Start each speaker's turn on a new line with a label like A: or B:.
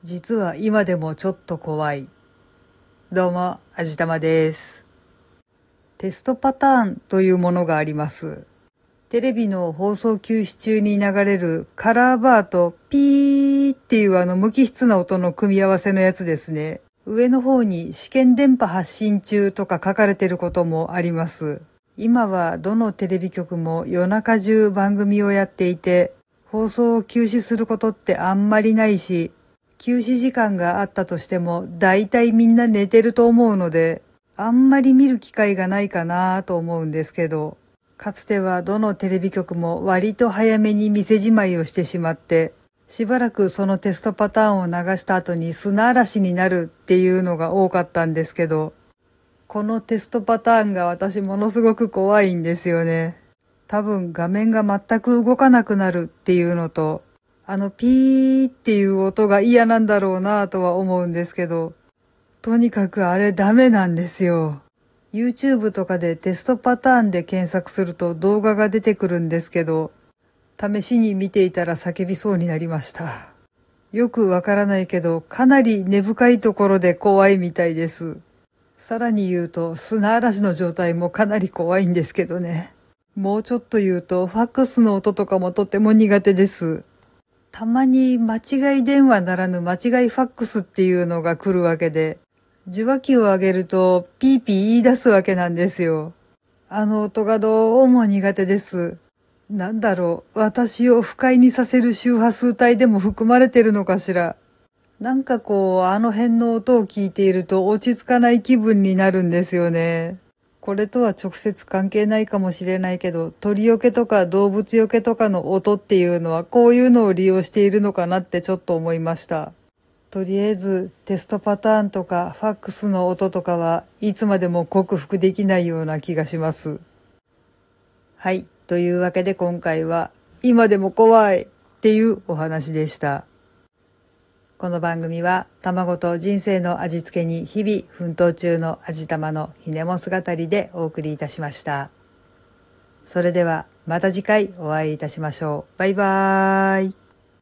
A: 実は今でもちょっと怖い。どうも、あじたまです。テストパターンというものがあります。テレビの放送休止中に流れるカラーバーとピーっていう無機質な音の組み合わせのやつですね。上の方に試験電波発信中とか書かれてることもあります。今はどのテレビ局も夜中中番組をやっていて、放送を休止することってあんまりないし、休止時間があったとしても大体みんな寝てると思うので、あんまり見る機会がないかなと思うんですけど、かつてはどのテレビ局も割と早めに店じまいをしてしまって、しばらくそのテストパターンを流した後に砂嵐になるっていうのが多かったんですけど、このテストパターンが私ものすごく怖いんですよね。多分画面が全く動かなくなるっていうのと、ピーっていう音が嫌なんだろうなとは思うんですけど、とにかくあれダメなんですよ。YouTube とかでテストパターンで検索すると動画が出てくるんですけど、試しに見ていたら叫びそうになりました。よくわからないけど、かなり根深いところで怖いみたいです。さらに言うと、砂嵐の状態もかなり怖いんですけどね。もうちょっと言うと、ファックスの音とかもとても苦手です。たまに間違い電話ならぬ間違いファックスっていうのが来るわけで、受話器を上げるとピーピー言い出すわけなんですよ。あの音がどうも苦手です。なんだろう、私を不快にさせる周波数帯でも含まれてるのかしら。なんかあの辺の音を聞いていると落ち着かない気分になるんですよね。これとは直接関係ないかもしれないけど、鳥よけとか動物よけとかの音っていうのはこういうのを利用しているのかなってちょっと思いました。とりあえずテストパターンとかファックスの音とかはいつまでも克服できないような気がします。はい。というわけで今回は今でも怖いっていうお話でした。この番組は卵と人生の味付けに日々奮闘中の味玉のひねも姿でお送りいたしました。それではまた次回お会いいたしましょう。バイバーイ。